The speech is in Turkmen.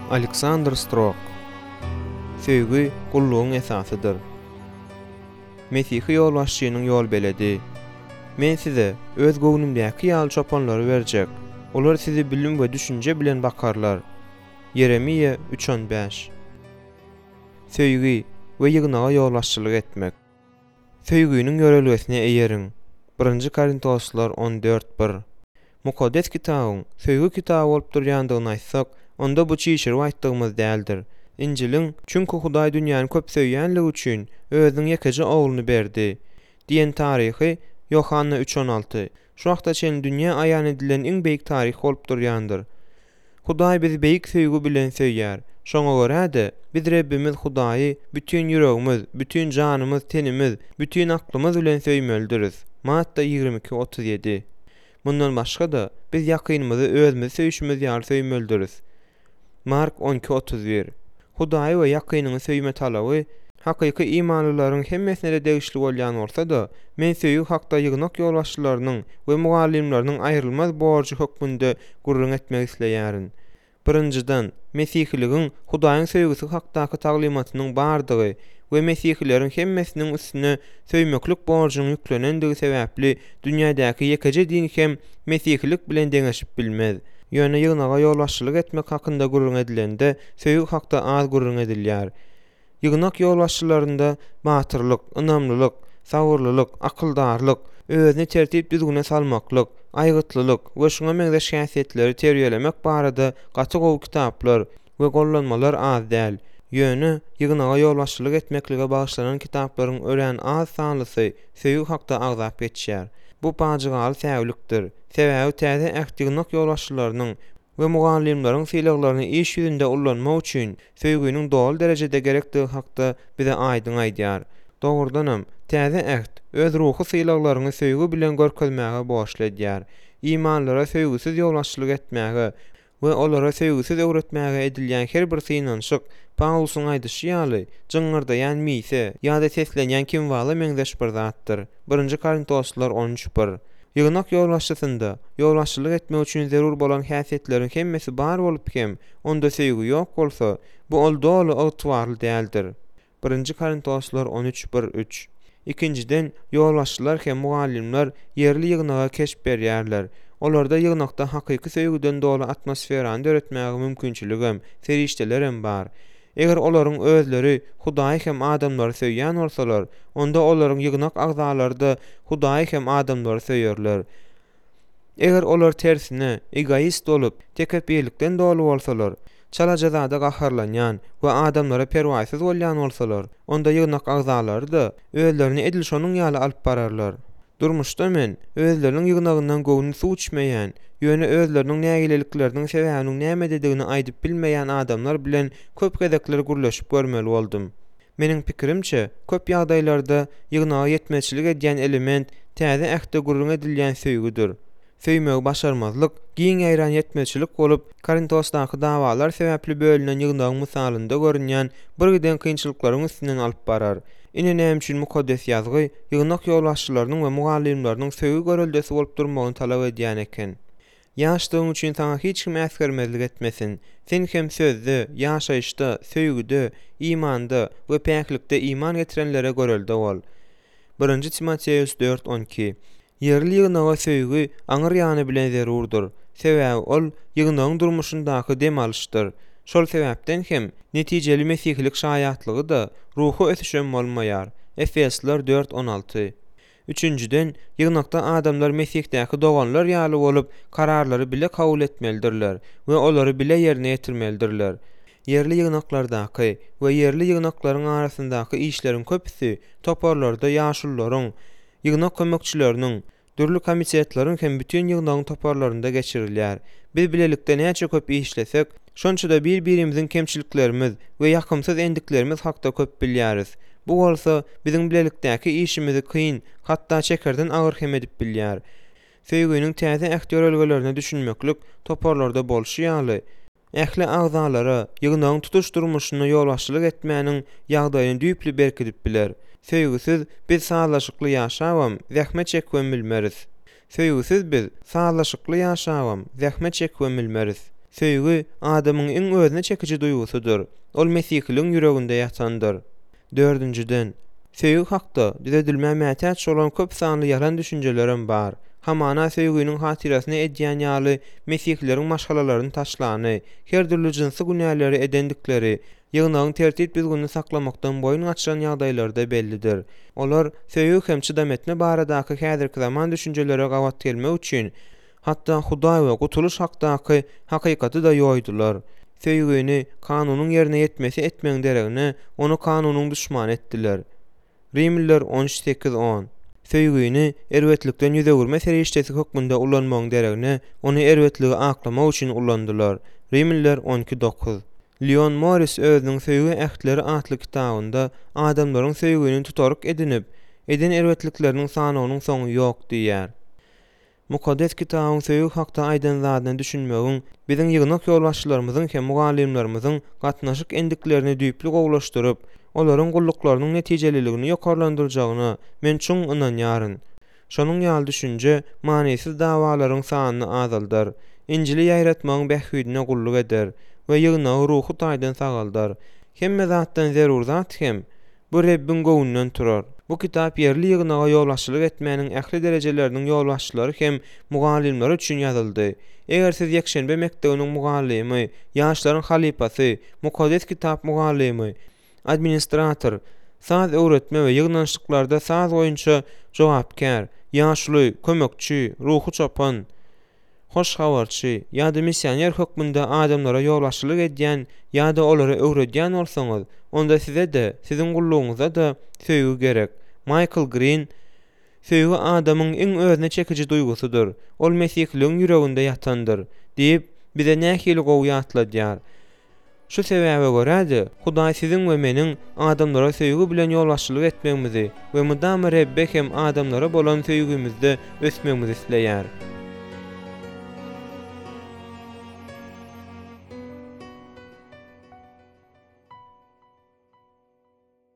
Alexander Strock. Söýgü gullugyň esasydyr. Mesihi ýolbaşçynyň ýol beledi. Men size öz göwnümdäki ýaly çopanlary berjek. Olar sizi bilim we düşünje bilen bakarlar. Yeremiýe 3:15. Söýgü we ýygnaga ýolbaşçylyk etmek. Söýgüniň ýörelgesine eýeriň. 1 Korintoslar 14:1. Mukaddes kitabyň söýgü kitaby bolup durýandygyny aýtsak, onda bu çyşyryp aýtdygymyz däldir. İnciliň çünki Hudaý dünýäni köp söýýänligi üçin özüniň ýekeje ogluny berdi diýen taryhy Yohanna 3:16. Şu wagta çen dünýä aýan edilen iň beýik taryh bolup durýandyr. Hudaý bizi beýik söýgü bilen söýýär. Şoňa görä-de biz Rebbimiz Hudaýy bütün ýüregimiz, bütün janymyz, tenimiz, bütün aklymyz bilen söýmelidiriz. Matta 22:37. Bundan başga da biz ýakynymyzy özümiz söýüşimiz ýaly söýmelidiriz. Mark 12:31. Hudaý we ýakynyny söýme talaby hakyky imanlylaryň hemmesine degişli bolýan bolsa da, men söýgü hakda ýygnak ýolbaşçylarynyň we mugallimleriň aýrylmaz borjy hökmünde gurrun etmek isleýärin. Birinjiden, Mesihiligiň Hudaýyň söýgüsi hakdaky taglimatynyň bardygy we Mesihlilerin hemmesiniň üstüne söýmeklik borjyny ýüklenendigi sebäpli dünýädäki ýekeje din hem Mesihlik bilen deňeşip bilmez. Ýöne ýygnaga ýolbaşçylyk etmek hakynda gurrun edilende söýgü hakda az gurrun edilýär. Ýygnak ýolbaşçylarynda batyrlyk, ynamlylyk, sagyrlylyk, akyldarlyk, özüni tertip düzgüne salmaklyk, aýgytlylyk we şuňa meňzeş häsiýetleri terbiýelemek barada gaty gowy kitaplar we gollanmalar az däl. Ýöne ýygnaga ýolbaşçylyk etmeklige bagyşlanan kitaplaryň ölen az sanlysy söýgü hakda agzap geçýär. Bu paýjygaly säwlikdir. Sebäbi täze ähtignak ýolbaşçylarynyň we mugallimleriň sylaklaryny iş ýüzünde ullanmak üçin söýgüniň dol derejede gerekdigi hakda bize aýdyň aýdýar. Dogrudanam täze äht öz ruhy sylaklaryny söýgü bilen görkezmäge boşly edýär. İmanlara söýgüsiz ýolbaşçylyk etmäge we olara söýgüsiz öwretmäge edilýän her bir synanşyk Paulusyň aýdyşy ýaly jyňyrdaýan mise ýa-da seslenýän kim wala meňzeş bir zatdyr. 1 Korintoslar 13:1. Ýygnak ýolbaşçysynda ýolbaşçylyk etmek üçin zerur bolan häsiýetleriň hemmesi bar bolup hem onda söýgü ýok bolsa, bu ol dolu ygtybarly däldir. 1 Korintoslar 13:1-3. Ikinciden, ýolbaşçylar hem mugallimler yerli ýygnaga keşip berýärler. Olarda ýygnakda hakyky söýgüden dolu atmosferany döretmäge mümkinçiligim, serişdelerem bar. Eger olaryň özleri Hudaý hem adamlary söýýän bolsalar, onda olaryň ýygnak agzalary da Hudaý hem adamlary söýýärler. Eger olar tersine egoist bolup tekepirlikden dolu bolsalar, çalajazada gaharlanýan we adamlara perwasyz bolýan bolsalar, onda ýygnak agzalary da özlerini edil şonuň ýaly alyp bararlar. Durmuşda men özleriniň ýygnagyndan gowuny suw içmeýän, ýöne özleriniň nägilelikleriniň sebäbini nämedigini aýdyp bilmeýän adamlar bilen köp gezekler gurlaşyp görmeli boldum. Meniň pikirimçe, köp ýagdaýlarda ýygnaga ýetmeçilik edýän element täze ähde gurrun edilýän söýgüdir. Söýmegi başarmazlyk, giň aýran ýetmeçilik bolup, Korintosdaky dawalar sebäpli bölünen ýygnagyň mysalynda görünýän bir giden kynçylyklaryň üstünden alyp barar. Ine näme üçin mukaddes ýazgy ýygnak ýolbaşçylarynyň we mugallimleriň söýgü göreldesi bolup durmagyny talap edýän eken. Ýaşdygyň üçin sana hiç kim äsgermezlik etmesin. Sen hem sözde, ýaşaýyşda, söýgüde, imanda we päklikde iman getirenlere görelde bol. 1 Timoteus 4:12. Yerli ýygnaga söýgü aňyr ýany bilen zerurdur. Sebäbi ol ýygnagyň durmuşyndaky dem alyşdyr. Şol sebäpden hem netijeli mesihlik şaýatlygy da ruhu ösüşen bolmaýar. Efesler 4:16. Üçüncüden, ýygnakda adamlar Mesihtäki doganlar ýaly bolup kararlary bile kabul etmelidirler we olary bile ýerine ýetirmelidirler. Yerli ýygnaklardaky we yerli ýygnaklaryň arasyndaky işleriň köpüsi toparlarda ýaşullaryň, ýygnak kömekçileriniň, dürli komitetleriň hem bütün ýygnagyň toparlarynda geçirilýär. Biz bilelikde näçe köp işlesek, şonça da bir-birimiziň kemçiliklerimiz we ýakymsyz endiklerimiz hakda köp bilýäris. Bu bolsa biziň bilelikdäki işimizi kyn, hatda çekerden agyr hem edip bilýär. Söýgüniň täze ähtiyarlyglaryny düşünmeklik toparlarda bolşy ýaly ähli agzalara, ýygnagyň tutuş durmuşyna ýolbaşçylyk etmäniň ýagdaýyny düýpli berkidip biler. Söýgüsiz biz sağlaşykly ýaşawam, zähmet çekmem bilmeriz. Söýgüsiz biz sağlaşykly ýaşawam, zähmet çekmem bilmeriz. Söýgü adamyň iň özüne çekici duýgusydyr. Ol mesihliň ýüreginde ýatandyr. 4-nji söýgü hakda düzedilmä mätäç bolan köp sanly ýalan düşünjelerim bar. Hamana söýgüniň hatyrasyny edýän ýaly mesihleriň maşgalalaryny taşlany, her türlü jinsy günäleri edendikleri, ýygnagyň tertip düzgünini saklamakdan boyun açan ýagdaýlarda bellidir. Olar söýgü hem çydam etme baradaky häzirki zaman düşünjelere gawat gelmek üçin hatda Hudaý we gutuluş hakdaky hakykaty da ýoýdular. Söýgüni kanunyň ýerine ýetmesi etmeň deregine onu kanunyň düşman etdiler. Rimliler 18:10 Söýgüni erwetlikden ýüzegürme serişdesi hökmünde ullanmagyň deregine onu erwetligi aklamak üçin ullandylar. Rimliler 12:9 Leon Morris özüniň söýgü ähtleri atly kitabynda adamlaryň söýgüni tutaryk edinip, eden erwetlikleriniň sanawynyň soňy ýok diýär. Mukaddes kitabyň söýgü hakda aýdan zadyny düşünmegiň biziň ýygnak ýolbaşçylarymyzyň hem mugallimlerimizin gatnaşyk endiklerini düýpli gowlaşdyryp, olaryň gullyklarynyň netijeliligini ýokarlandyryjagyna men çuň ynanýaryn. Şonuň ýaly düşünje manysız dawalaryň sanyny azalyr, Injili ýaýratmagyň bähüdine gulluk eder we ýygnagy ruhy taýdan sagaldar. Hemme zatdan zerur zat hem bu Rebbin gowunynyň turar. Bu kitap yerli ýygnaga ýolbaşçylyk etmäniň ähli derejeleriniň ýolbaşçylary hem mugallimleri üçin ýazyldy. Eger siz ýekşenbe mektebiniň mugallimi, ýaşlaryň halipasy, mukaddes kitap mugallimi, administrator, saz öwretme we ýygnançlyklarda saz boýunça jogapkär, ýaşly, kömekçi, ruhy çopan, hoş habarçy ýa-da missioner hökmünde adamlara ýolbaşçylyk edýän ýa-da olary öwredýän bolsaňyz, onda size de, siziň gullugyňyza da söýgü gerek. Michael Green söýgü adamyň iň özüne çekici duýgusydyr. Ol mesihliň ýüreginde ýatandyr diýip bize nähili gowy ýatladýar. Şu sebäbe görä Hudaý siziň we meniň adamlara söýgü bilen ýolbaşçylyk etmegimizi we mudam Rebbe hem adamlara bolan söýgümizde ösmegimizi isleýär.